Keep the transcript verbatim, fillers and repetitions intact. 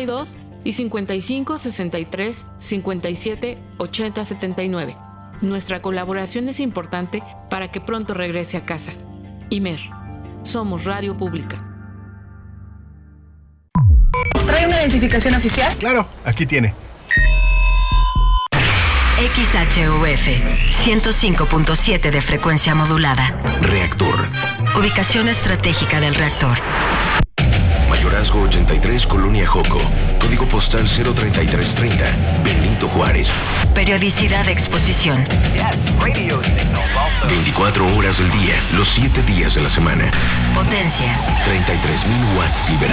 y dos y cincuenta y cinco, sesenta y tres, cincuenta y siete, ochenta, setenta y nueve. Nuestra colaboración es importante para que pronto regrese a casa. Imer, somos Radio Pública. ¿Trae una identificación oficial? Claro, aquí tiene. X H U F ciento cinco punto siete de frecuencia modulada. Reactor. Ubicación estratégica del reactor. Mayorazgo ochenta y tres, Colonia Joco. Código postal cero treinta y tres treinta, Benito Juárez. Periodicidad de exposición. veinticuatro horas del día, los siete días de la semana. Potencia. treinta y tres mil watts liberados.